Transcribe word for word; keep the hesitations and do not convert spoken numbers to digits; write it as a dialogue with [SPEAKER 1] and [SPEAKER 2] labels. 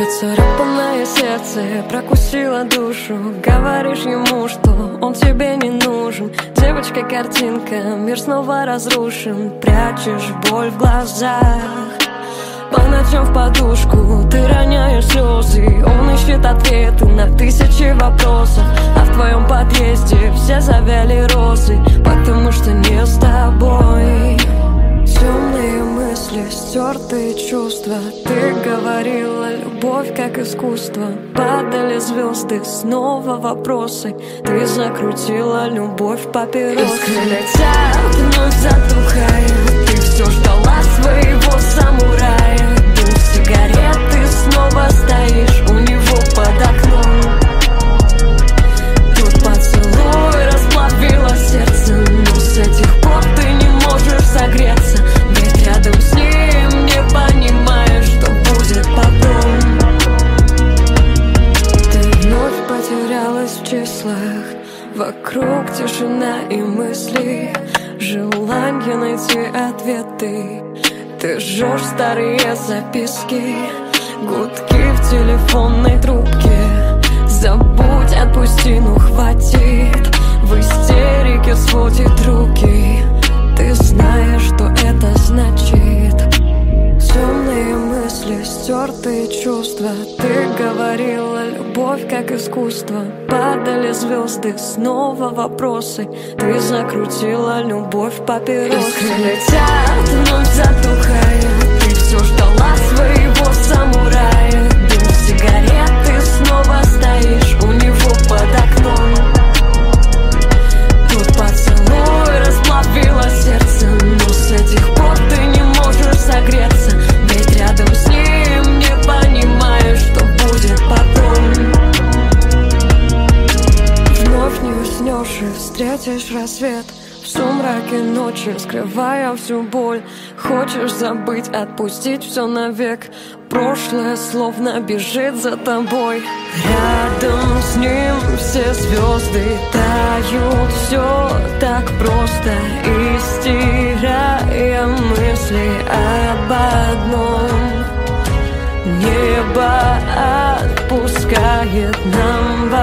[SPEAKER 1] Поцарапанное сердце прокусило душу. Говоришь ему, что он тебе не нужен. Девочка-картинка, мир снова разрушен. Прячешь боль в глазах. По ночам в подушку ты роняешь слезы. Он ищет ответы на тысячи вопросов. А в твоем подъезде все завяли розы, потому что не с тобой. Темные мысли, стертые чувства. Ты говорила, любовь как искусство. Падали звезды, снова вопросы. Ты закрутила любовь папиросы. Искры летят, вновь затухая. Ты все ждала своего самурая. Дым сигарет, ты снова стоишь у него под окном. Тут поцелуй расплавило сердце, но с этих пор ты не можешь согреться. Ведь рядом с ним не понимаешь, что будет потом. Ты вновь потерялась в числах. Вокруг тишина и мысли, желание найти ответы. Ты жжешь старые записки, гудки в телефонной трубке. Забудь, отпусти, ну хватит. В истерике сводит руки. Ты знаешь, что это значит. Темные мысли, стертые чувства. Ты говорила, любовь как искусство. Падали звезды, снова вопросы. Ты закрутила любовь папиросы. Искры летят, вновь затухая. Ты все ждала своего самурая. Дым сигарет, ты снова стоишь у него под окном. Тут поцелуй расплавило сердце, но с этих пор ты не можешь согреться. Ведь рядом с ним не понимаешь, что будет потом. Вновь не уснешь и встретишь рассвет в сумраке ночи, скрывая всю боль. Хочешь забыть, отпустить все навек. Прошлое словно бежит за тобой. Рядом с ним все звезды тают. Все так просто, и стирая мысли об одном. Небо отпускает нам